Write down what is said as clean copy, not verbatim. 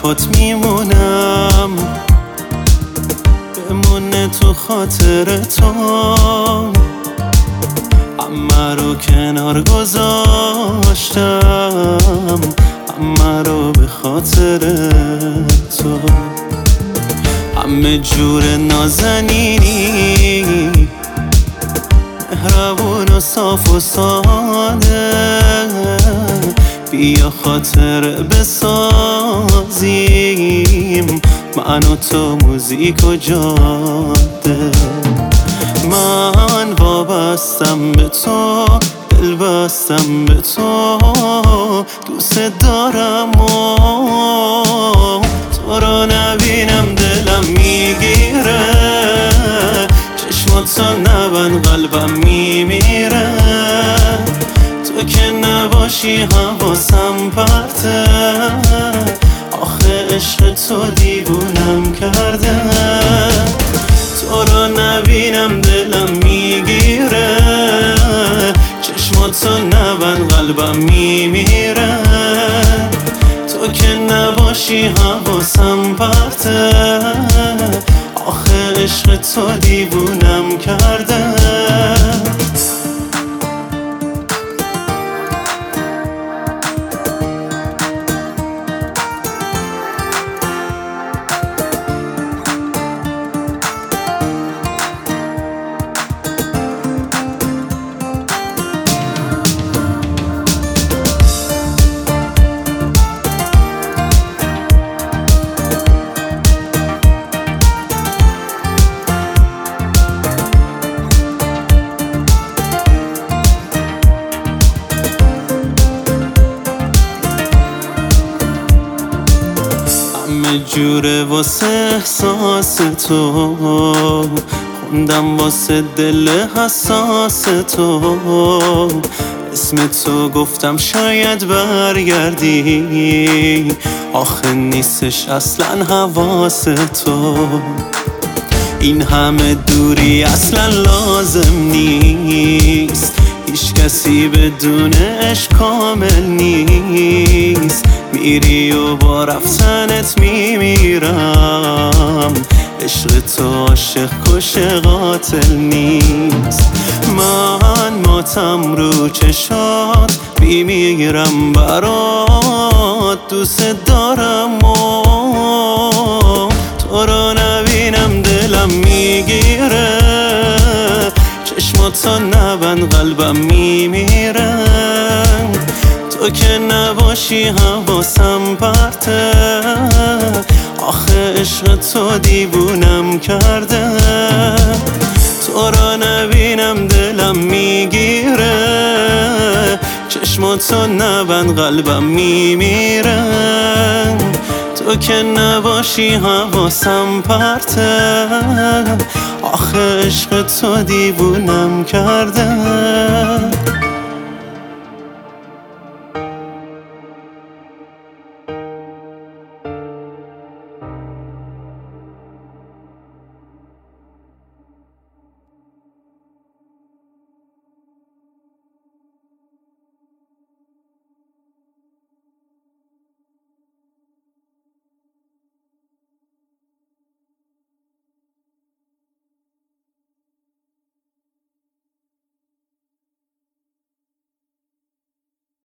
پات میمونم، بمونه تو خاطر تو. همه رو کنار گذاشتم، همه رو به خاطر تو. همه جور نازنینی، مهربون و صاف و ساده، بیا خاطره بسازیم من و تو، موزیک و جاده. من وابستم به تو، دل بستم به تو، دوست دارم و تو رو نبینم دلم میگیره، چشماتو نبند قلبم میمیره. تو که نباشی حواسم پرته، آخه عشق تو دیوونم کرده. تو رو نبینم دلم میگیره، چشماتو نبند قلبم میمیره. تو که نباشی حواسم پرته، آخه عشق تو دیوونم کرده. همه جوره واسه احساس تو، خوندم واسه دل حساس تو. اسم تو گفتم شاید برگردی، آخه نیستش اصلا حواس تو. این همه دوری اصلا لازم نیست، هیچ کسی بدون عشق کامل نیست. میری و با رفتنت میمیرم، عشق تو عاشق کش قاتل نیست. من ماتم رو چشات میمیرم برات، دوست دارم و تو رو نبینم دلم میگیره، چشماتو نبند قلبم میمیره. تو که نباشی حواسم پرته، آخه عشق تو دیوونم کرده. تو را نبینم دلم میگیره، چشماتو نبند قلبم میمیره. تو که نباشی حواسم پرته، آخه عشق تو دیوونم کرده.